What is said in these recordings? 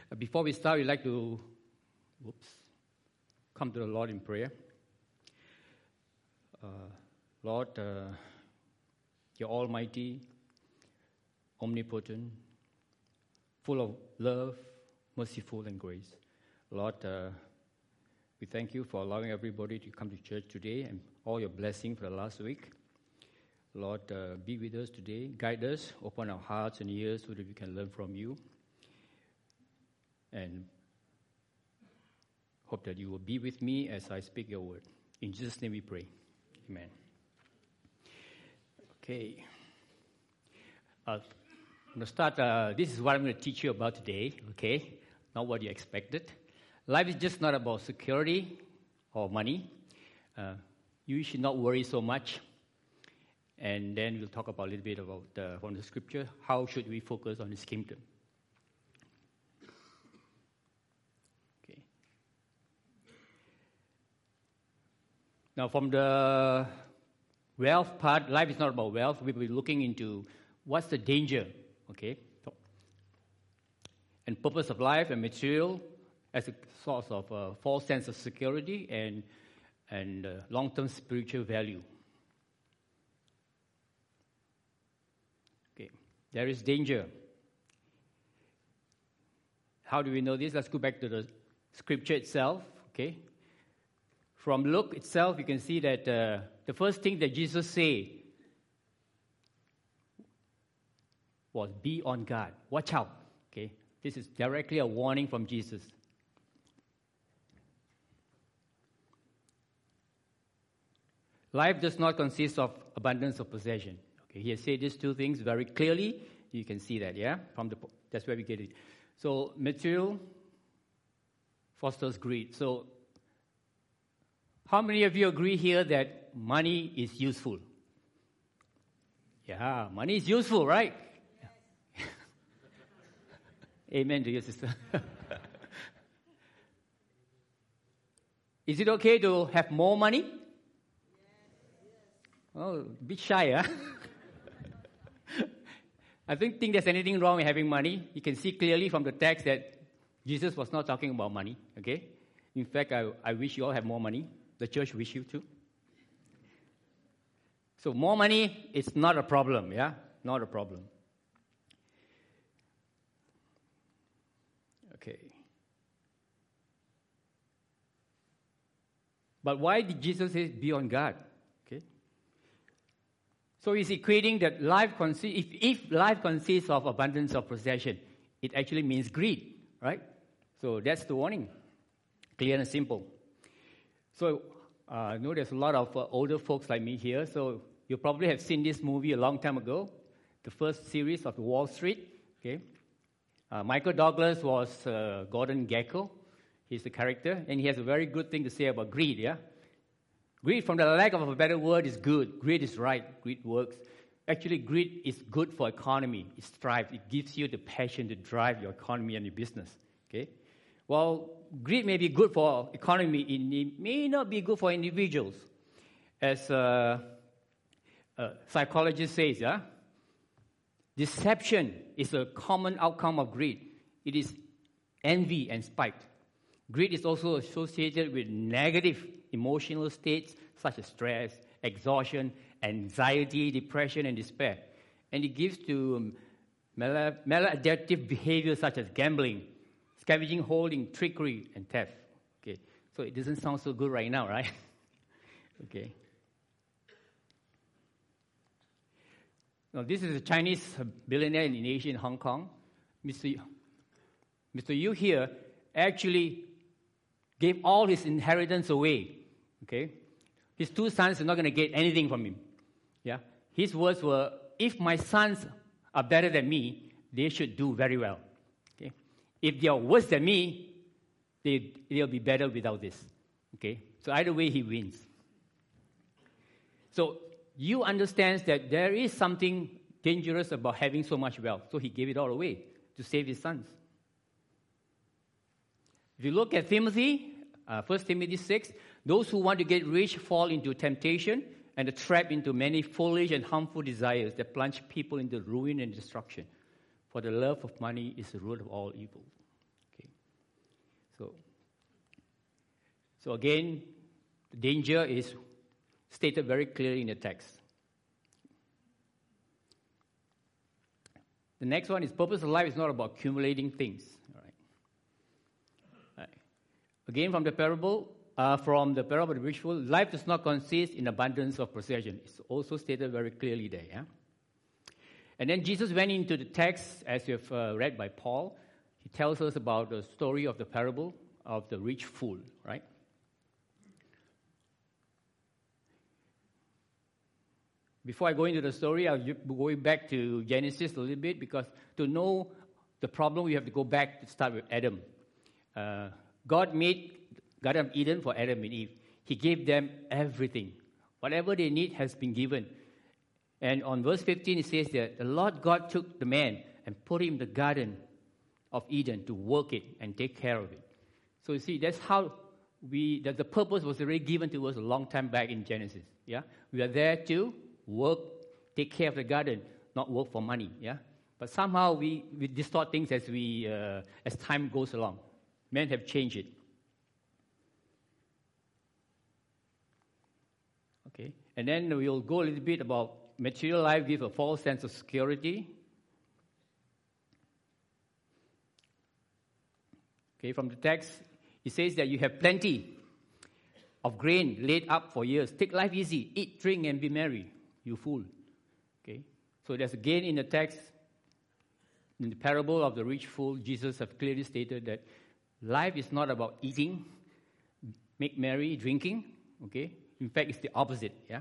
Before we start, we'd like to come to the Lord in prayer. Lord, you're almighty, omnipotent, full of love, merciful, and grace. Lord, we thank you for allowing everybody to come to church today and all your blessings for the last week. Lord, be with us today, guide us, open our hearts and ears so that we can learn from you. And hope that you will be with me as I speak your word. In Jesus' name we pray. Amen. Okay. I'm going to start. This is what I'm going to teach you about today, okay? Not what you expected. Life is just not about security or money. You should not worry so much. And then we'll talk about a little bit about, from the scripture, how should we focus on His kingdom. Okay. Now, from the wealth part, life is not about wealth. We'll be looking into what's the danger, okay, and purpose of life and material as a source of false sense of security and long-term spiritual value. Okay, there is danger. How do we know this? Let's go back to the scripture itself, okay? From Luke itself, you can see that the first thing that Jesus said was, be on guard. Watch out. Okay? This is directly a warning from Jesus. Life does not consist of abundance of possession. Okay, he has said these two things very clearly. You can see that, yeah? That's where we get it. So material fosters greed. So how many of you agree here that money is useful? Yeah, money is useful, right? Yeah. Amen to you, sister. Is it okay to have more money? Oh, a bit shy, huh? I don't think there's anything wrong with having money. You can see clearly from the text that Jesus was not talking about money, okay? In fact, I wish you all have more money. The church wish you to. So more money is not a problem, yeah? Not a problem. Okay. But why did Jesus say be on guard? Okay. So he's equating that life if life consists of abundance of possession, it actually means greed, right? So that's the warning. Clear and simple. So, I know there's a lot of older folks like me here, so you probably have seen this movie a long time ago, the first series of Wall Street, okay? Michael Douglas was Gordon Gekko. He's the character, and he has a very good thing to say about greed, yeah? Greed, from the lack of a better word, is good. Greed is right. Greed works. Actually, greed is good for economy. It strives. It gives you the passion to drive your economy and your business, okay? Well, greed may be good for economy, it may not be good for individuals. As psychologist says, yeah, deception is a common outcome of greed. It is envy and spite. Greed is also associated with negative emotional states such as stress, exhaustion, anxiety, depression, and despair. And it gives to maladaptive behaviors such as gambling, scavenging, holding, trickery, and theft. Okay, so it doesn't sound so good right now, right? Okay. Now, this is a Chinese billionaire in Asia, in Hong Kong. Mr. Yu here actually gave all his inheritance away. Okay, his two sons are not going to get anything from him. Yeah, his words were, "If my sons are better than me, they should do very well. If they are worse than me, they'll be better without this." Okay? So either way, he wins. So you understand that there is something dangerous about having so much wealth. So he gave it all away to save his sons. If you look at Timothy, 1 Timothy 6, those who want to get rich fall into temptation and a trap into many foolish and harmful desires that plunge people into ruin and destruction. For the love of money is the root of all evil. Okay. So again, the danger is stated very clearly in the text. The next one is purpose of life is not about accumulating things. All right. Again, from the parable of the rich fool, life does not consist in abundance of possession. It's also stated very clearly there. Yeah? And then Jesus went into the text, as you have read by Paul. He tells us about the story of the parable of the rich fool, right? Before I go into the story, I'll go back to Genesis a little bit, because to know the problem, we have to go back to start with Adam. God made Garden of Eden for Adam and Eve. He gave them everything. Whatever they need has been given. And on verse 15, it says that the Lord God took the man and put him in the Garden of Eden to work it and take care of it. So you see, that's how that the purpose was already given to us a long time back in Genesis. Yeah, we are there to work, take care of the garden, not work for money. Yeah, but somehow we distort things as time goes along. Men have changed it. Okay, and then we'll go a little bit about material life gives a false sense of security. Okay, from the text, it says that you have plenty of grain laid up for years. Take life easy, eat, drink, and be merry, you fool. Okay, so there's again in the text, in the parable of the rich fool, Jesus has clearly stated that life is not about eating, make merry, drinking. Okay, in fact, it's the opposite. Yeah.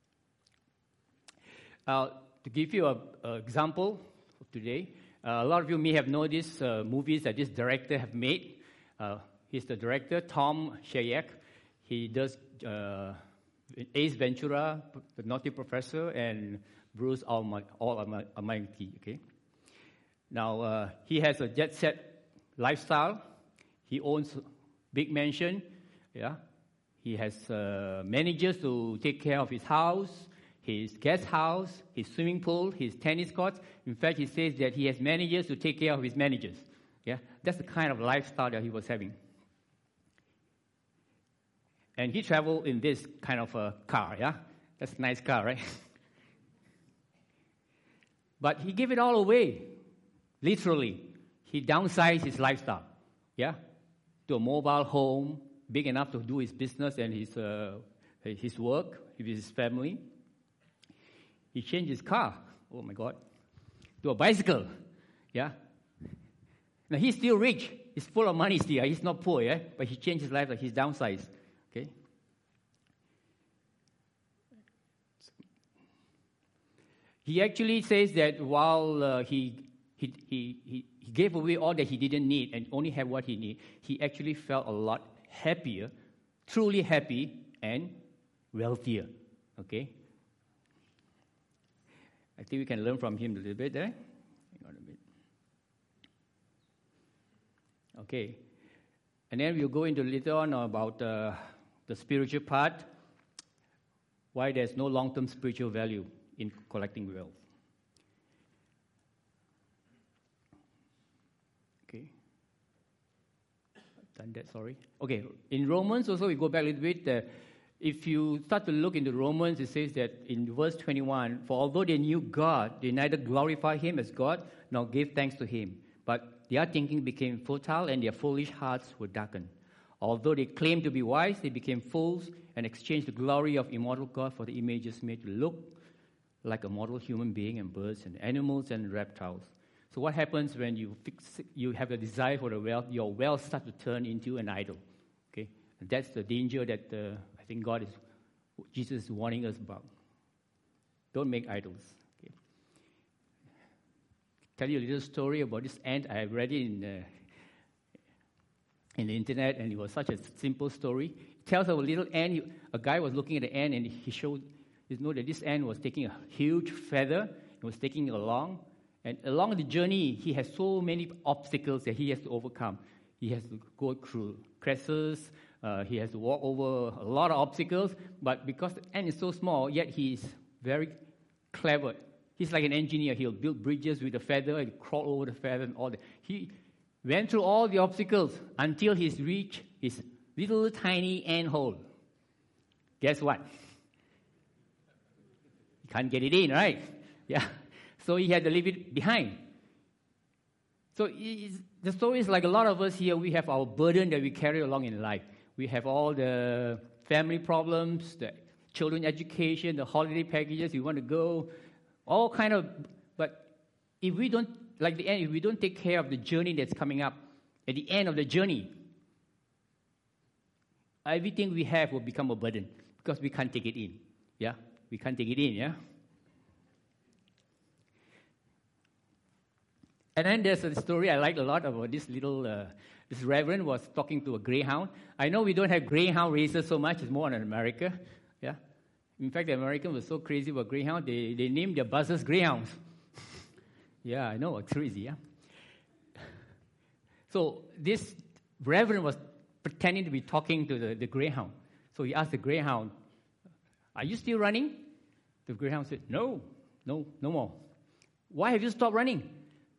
To give you an example of today, a lot of you may have noticed movies that this director have made. He's the director, Tom Shadyac. He does Ace Ventura, The Naughty Professor, and Bruce Almighty. Okay. Now he has a jet-set lifestyle. He owns a big mansion. Yeah. He has managers to take care of his house, his guest house, his swimming pool, his tennis courts. In fact, he says that he has managers to take care of his managers. Yeah, that's the kind of lifestyle that he was having. And he traveled in this kind of a car, yeah? That's a nice car, right? But he gave it all away, literally. He downsized his lifestyle, yeah? To a mobile home, big enough to do his business and his work with his family. He changed his car, oh my God, to a bicycle, yeah? Now, he's still rich. He's full of money still. He's not poor, yeah? But he changed his life, like he's downsized, okay? He actually says that while he gave away all that he didn't need and only had what he needed, he actually felt a lot happier, truly happy, and wealthier, okay? I think we can learn from him a little bit there. Hang on a bit. Okay. And then we'll go into later on about the spiritual part, why there's no long-term spiritual value in collecting wealth. Okay. I've done that, sorry. Okay, in Romans also, we go back a little bit. If you start to look into Romans, it says that in verse 21, for although they knew God, they neither glorified him as God nor gave thanks to him. But their thinking became futile and their foolish hearts were darkened. Although they claimed to be wise, they became fools and exchanged the glory of immortal God for the images made to look like a mortal human being and birds and animals and reptiles. So what happens when you have a desire for the wealth, your wealth starts to turn into an idol. Okay, and that's the danger that I think Jesus is warning us about. Don't make idols. Okay. Tell you a little story about this ant. I have read it in the internet, and it was such a simple story. It tells of a little ant. A guy was looking at the ant, and he showed, that this ant was taking a huge feather and was taking it along. And along the journey, he has so many obstacles that he has to overcome. He has to go through crevices. He has to walk over a lot of obstacles. But because the ant is so small, yet he is very clever. He's like an engineer. He'll build bridges with a feather and crawl over the feather and all that. went through all the obstacles until he's reached his little tiny ant hole. Guess what? He can't get it in, right? Yeah. So he had to leave it behind. So the story is like a lot of us here, we have our burden that we carry along in life. We have all the family problems, the children education, the holiday packages, you want to go, all kind of, but if we don't, like the end, if we don't take care of the journey that's coming up, at the end of the journey, everything we have will become a burden because we can't take it in. Yeah? We can't take it in, yeah? And then there's a story I like a lot about this little, this reverend was talking to a greyhound. I know we don't have greyhound races so much, it's more in America, yeah? In fact, the Americans were so crazy about greyhound, they named their buses greyhounds. Yeah, I know, it's crazy, yeah? So this reverend was pretending to be talking to the greyhound. So he asked the greyhound, "Are you still running?" The greyhound said, no more. "Why have you stopped running?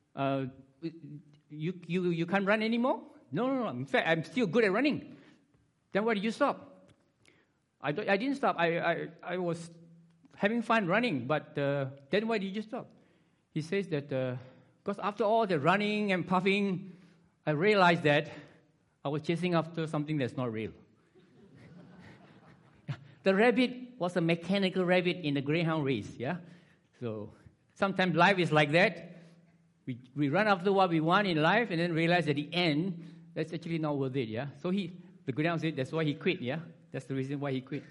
You can't run anymore?" No. In fact, I'm still good at running. "Then why did you stop?" I didn't stop. I was having fun running, but then why did you stop? He says that because after all the running and puffing, I realized that I was chasing after something that's not real. The rabbit was a mechanical rabbit in the greyhound race, yeah? So sometimes life is like that. We run after what we want in life and then realize at the end, that's actually not worth it, yeah? So the greyhound said that's why he quit, yeah? That's the reason why he quit.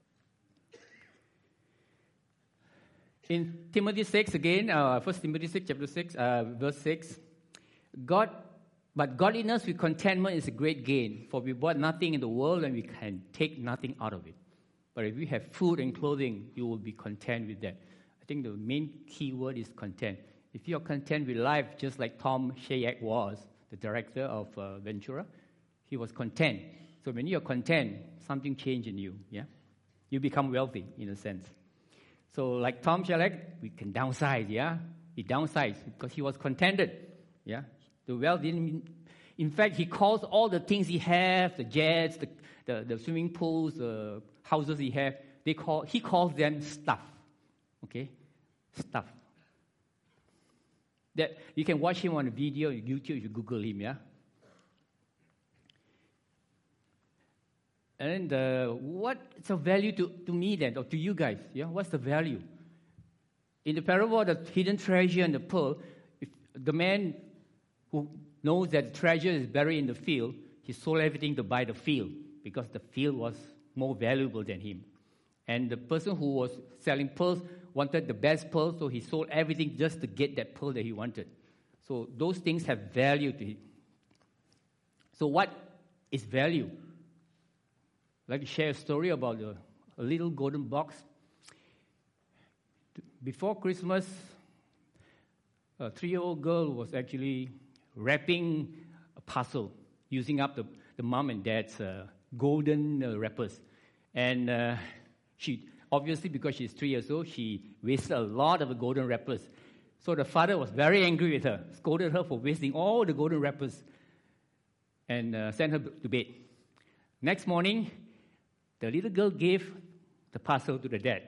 In Timothy 6 again, 1 Timothy 6, chapter 6, verse 6, but godliness with contentment is a great gain, for we bought nothing in the world and we can take nothing out of it. But if we have food and clothing, you will be content with that. I think the main key word is content. If you're content with life, just like Tom Shayak was, the director of Ventura, he was content. So when you're content, something changes in you, yeah? You become wealthy, in a sense. So like Tom Shayak, we can downsize, yeah? He downsized because he was contented, yeah? The wealth didn't mean... In fact, he calls all the things he has, the jets, the swimming pools, the houses he has, he calls them stuff, okay? Stuff. That you can watch him on a video on YouTube if you Google him, yeah? And what's the value to me then, or to you guys? Yeah, what's the value? In the parable of the hidden treasure and the pearl, if the man who knows that the treasure is buried in the field, he sold everything to buy the field because the field was more valuable than him. And the person who was selling pearls wanted the best pearl, so he sold everything just to get that pearl that he wanted. So those things have value to him. So what is value? I'd like to share a story about a little golden box. Before Christmas, a 3-year-old girl was actually wrapping a parcel using up the mom and dad's golden wrappers. And she, obviously because she's 3 years old, she wasted a lot of the golden wrappers. So the father was very angry with her, scolded her for wasting all the golden wrappers, and sent her to bed. Next morning, the little girl gave the parcel to the dad.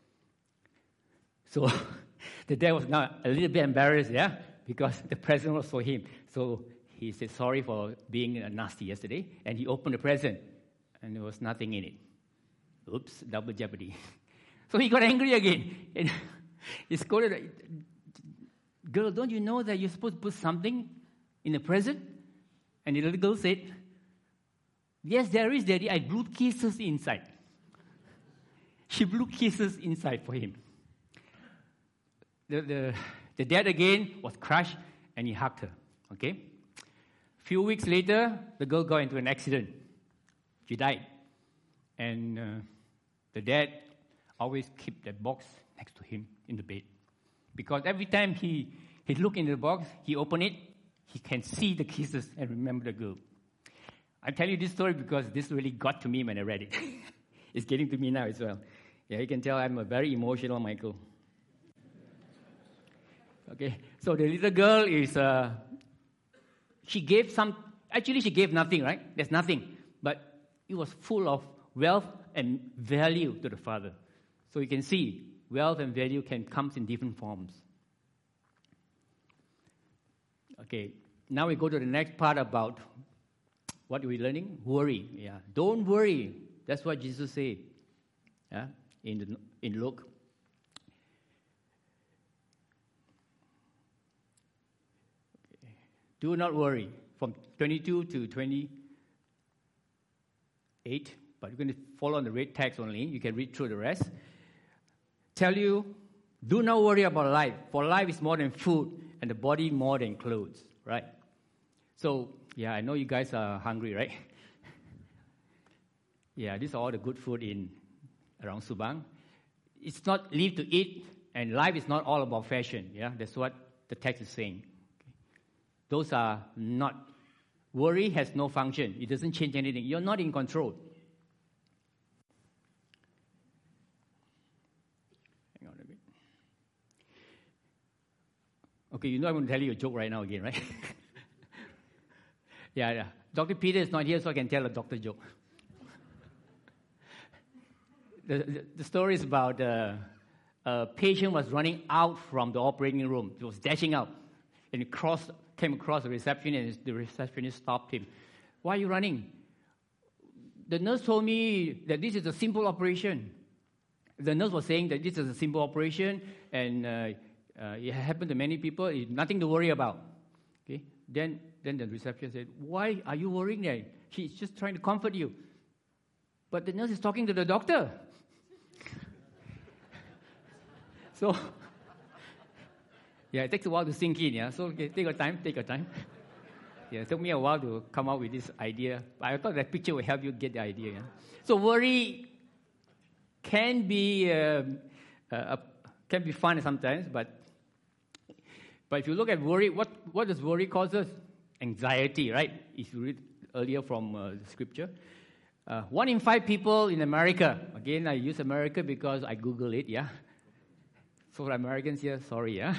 So the dad was now a little bit embarrassed, yeah, because the present was for him. So he said sorry for being nasty yesterday, and he opened the present, and there was nothing in it. Oops, double jeopardy. So he got angry again. And he scolded her, "Girl, don't you know that you're supposed to put something in the present?" And the little girl said, "Yes, there is, Daddy. I blew kisses inside." She blew kisses inside for him. The dad again was crushed, and he hugged her. Okay? A few weeks later, the girl got into an accident. She died. And the dad always kept that box next to him in the bed. Because every time he looked in the box, he opened it, he can see the kisses and remember the girl. I tell you this story because this really got to me when I read it. It's getting to me now as well. Yeah, you can tell I'm a very emotional Michael. Okay, so the little girl is, She gave nothing, right? There's nothing. But it was full of wealth and value to the Father. So you can see, wealth and value can come in different forms. Okay, now we go to the next part about what are we learning? Worry. Yeah, don't worry. That's what Jesus said. Yeah, in Luke. Okay. Do not worry. From 22 to 28, but you're going to follow on the red text only. You can read through the rest. Tell you, do not worry about life, for life is more than food, and the body more than clothes, right? So, yeah, I know you guys are hungry, right? Yeah, these are all the good food around Subang. It's not live to eat, and life is not all about fashion. Yeah, that's what the text is saying. Okay. Those are not. Worry has no function. It doesn't change anything. You're not in control. Hang on a bit. Okay, you know I'm going to tell you a joke right now again, right? Yeah. Dr. Peter is not here, so I can tell a doctor joke. The story is about a patient was running out from the operating room. He was dashing out, and he came across the receptionist, and the receptionist stopped him. Why are you running? The nurse told me that this is a simple operation. The nurse was saying that this is a simple operation, and it happened to many people. It's nothing to worry about. Okay. Then the receptionist said, "Why are you worrying then? She's just trying to comfort you." But the nurse is talking to the doctor. So, yeah, it takes a while to sink in, yeah. So, okay, take your time. Yeah, it took me a while to come up with this idea. But I thought that picture would help you get the idea, yeah. So, worry can be fun sometimes, but if you look at worry, what does worry cause us? Anxiety, right? If you read earlier from the scripture. 1 in 5 people in America, again, I use America because I Google it, yeah. So for Americans here, sorry, yeah.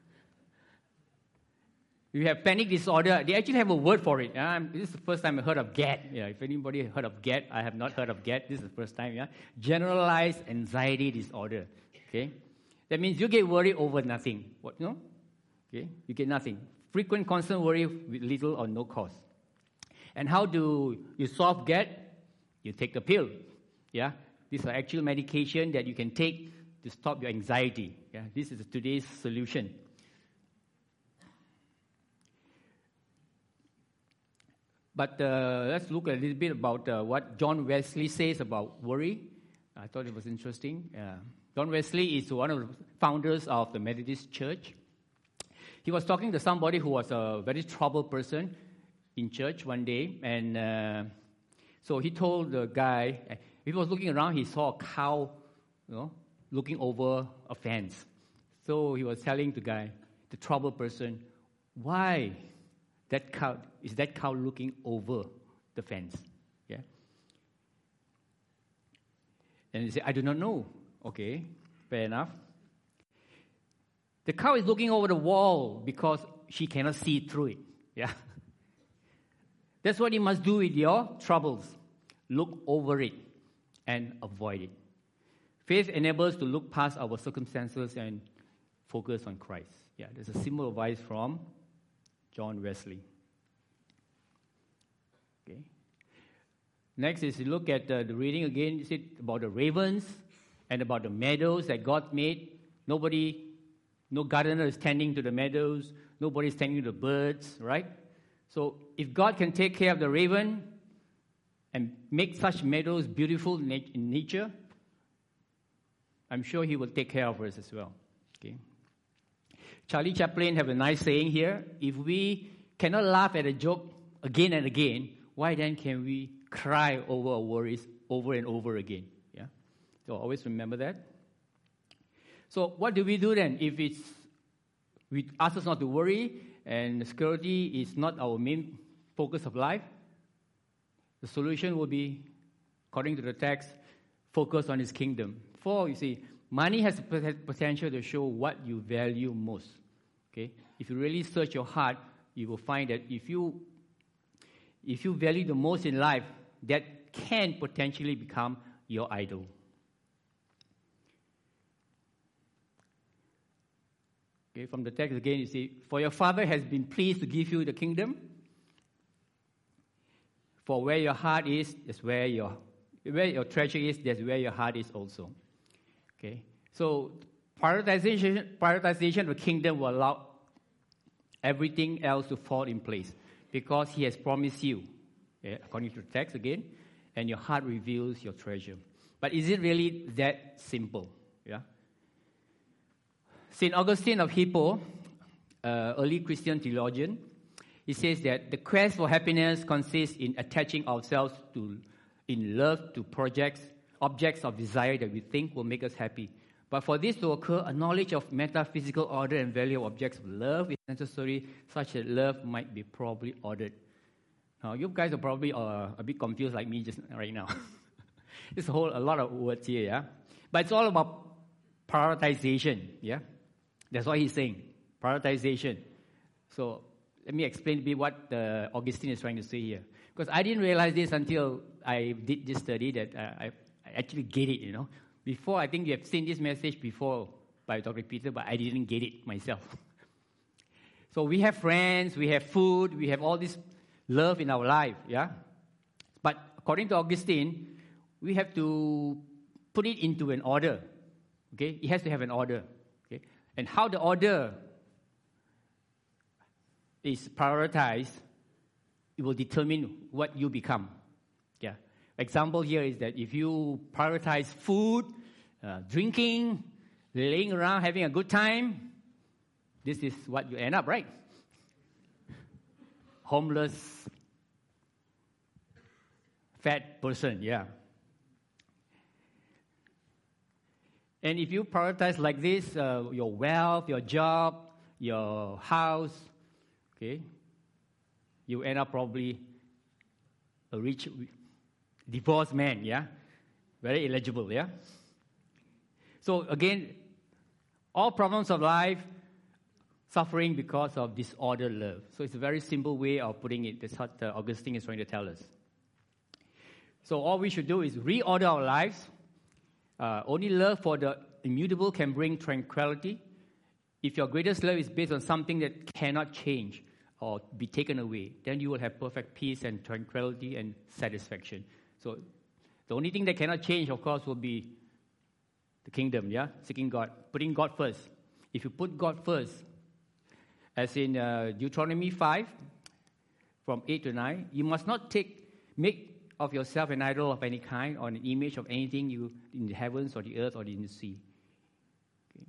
You have panic disorder. They actually have a word for it. This is the first time I heard of GAD. Yeah, if anybody heard of GAD, I have not heard of GAD. This is the first time, yeah. Generalized anxiety disorder, okay. That means you get worried over nothing. What, no? Okay, you get nothing. Frequent, constant worry with little or no cause. And how do you solve GAD? You take the pill. Yeah, these are actual medication that you can take to stop your anxiety. Yeah, this is today's solution. But let's look a little bit about what John Wesley says about worry. I thought it was interesting. John Wesley is one of the founders of the Methodist Church. He was talking to somebody who was a very troubled person in church one day, and so he told the guy, he was looking around, he saw a cow, looking over a fence. So he was telling the guy, the troubled person, why that cow looking over the fence? Yeah. And he said, I do not know. Okay, fair enough. The cow is looking over the wall because she cannot see through it. Yeah. That's what you must do with your troubles. Look over it and avoid it. Faith enables us to look past our circumstances and focus on Christ. Yeah, there's a simple advice from John Wesley. Okay. Next is you look at the reading again. You see about the ravens and about the meadows that God made. No gardener is tending to the meadows. Nobody is tending to the birds, right? So if God can take care of the raven and make such meadows beautiful in nature, I'm sure He will take care of us as well. Okay. Charlie Chaplin have a nice saying here: if we cannot laugh at a joke again and again, why then can we cry over our worries over and over again? Yeah. So always remember that. So what do we do then if we ask us not to worry and security is not our main focus of life? The solution will be, according to the text, focus on His kingdom. For, you see, money has potential to show what you value most. Okay? If you really search your heart, you will find that if you value the most in life, that can potentially become your idol. Okay, from the text again, you see, for your Father has been pleased to give you the kingdom. For where your heart is, that's where your treasure is, that's where your heart is also. Okay, so prioritization of the kingdom will allow everything else to fall in place because He has promised you, according to the text again, and your heart reveals your treasure. But is it really that simple? Yeah. St. Augustine of Hippo, early Christian theologian, he says that the quest for happiness consists in attaching ourselves in love to objects of desire that we think will make us happy. But for this to occur, a knowledge of metaphysical order and value of objects of love is necessary, such that love might be properly ordered. Now, you guys are probably a bit confused like me just right now. There's a lot of words here, yeah? But it's all about prioritization, yeah? That's what he's saying, prioritization. So let me explain a bit what Augustine is trying to say here. Because I didn't realize this until I did this study that I actually get it, Before, I think you have seen this message before by Dr. Peter, but I didn't get it myself. So we have friends, we have food, we have all this love in our life, yeah? But according to Augustine, we have to put it into an order, okay? It has to have an order, okay? And how the order is prioritized, it will determine what you become, yeah? Example here is that if you prioritize food, drinking, laying around, having a good time, this is what you end up, right? Homeless, fat person, yeah. And if you prioritize like this, your wealth, your job, your house, okay, you end up probably a rich, divorced man, yeah? Very eligible, yeah? So again, all problems of life, suffering because of disordered love. So it's a very simple way of putting it. That's what Augustine is trying to tell us. So all we should do is reorder our lives. Only love for the immutable can bring tranquility. If your greatest love is based on something that cannot change or be taken away, then you will have perfect peace and tranquility and satisfaction. So the only thing that cannot change, of course, will be the kingdom, yeah? Seeking God, putting God first. If you put God first, as in Deuteronomy 5, from 8 to 9, you must not make of yourself an idol of any kind or an image of anything you in the heavens or the earth or in the sea. Okay.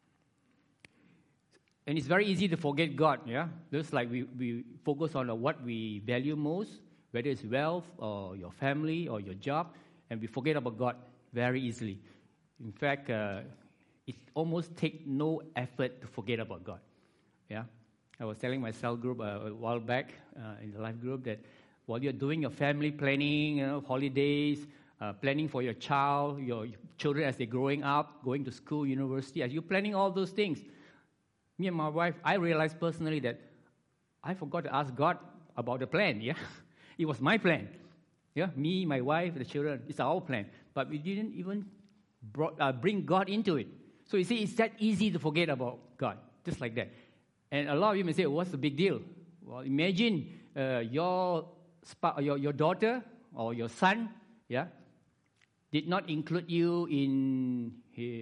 And it's very easy to forget God, yeah? Just like we focus on what we value most, whether it's wealth or your family or your job, and we forget about God very easily. In fact, it almost takes no effort to forget about God. Yeah, I was telling my cell group a while back in the life group that while you're doing your family planning, holidays, planning for your child, your children as they're growing up, going to school, university, as you're planning all those things, me and my wife, I realized personally that I forgot to ask God about the plan, yeah? It was my plan. Yeah, me, my wife, the children, it's our plan. But we didn't even bring God into it. So you see, it's that easy to forget about God, just like that. And a lot of you may say, what's the big deal? Well, imagine your daughter or your son, yeah, did not include you in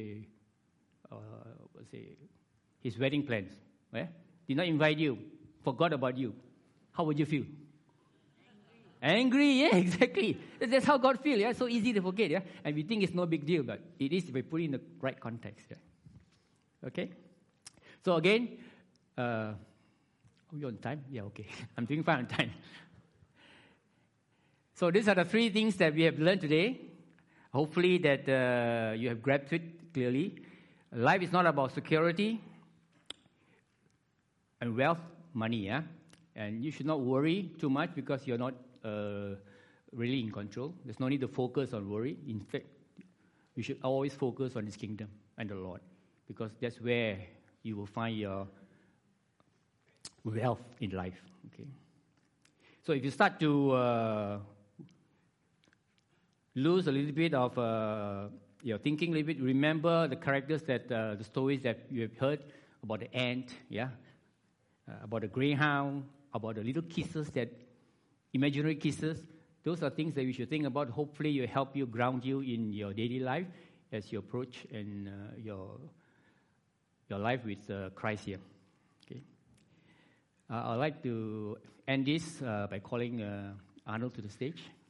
his wedding plans. Yeah? Did not invite you, forgot about you. How would you feel? Angry, yeah, exactly. That's how God feels, yeah. So easy to forget, yeah. And we think it's no big deal, but it is if we put it in the right context, yeah. Okay? So again, are we on time? Yeah, okay. I'm doing fine on time. So these are the three things that we have learned today. Hopefully that you have grasped it clearly. Life is not about security and wealth, money, yeah. And you should not worry too much because you're not really in control. There's no need to focus on worry. In fact, you should always focus on His kingdom and the Lord, because that's where you will find your wealth in life. Okay. So if you start to lose a little bit of your thinking a little bit, remember the characters that the stories that you have heard about the ant, about the greyhound, about the little kisses, that imaginary kisses. Those are things that you should think about. Hopefully, it will help you, ground you in your daily life as you approach and your life with Christ here. Okay. I'd like to end this by calling Arnold to the stage.